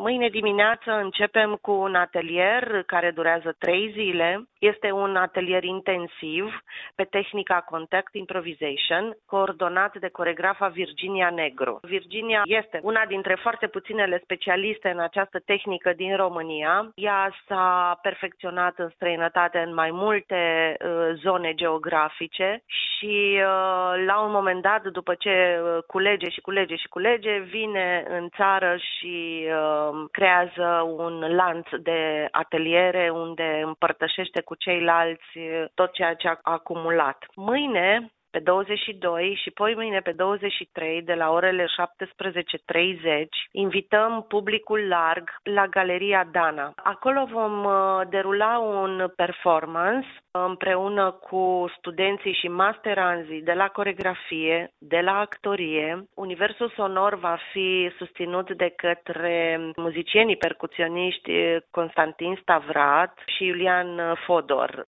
Mâine dimineață începem cu un atelier care durează 3 zile. Este un atelier intensiv pe tehnica Contact Improvisation, coordonat de coregrafa Virginia Negru. Virginia este una dintre foarte puținele specialiste în această tehnică din România. Ea s-a perfecționat în străinătate în mai multe zone geografice și la un moment dat, după ce culege, vine în țară și creează un lanț de ateliere unde împărtășește cu ceilalți tot ceea ce a acumulat. Mâine, pe 22 și poimâine pe 23, de la orele 17:30, invităm publicul larg la Galeria Dana. Acolo vom derula un performance împreună cu studenții și masteranzii de la coregrafie, de la actorie. Universul sonor va fi susținut de către muzicienii percuționiști Constantin Stavrat și Iulian Fodor.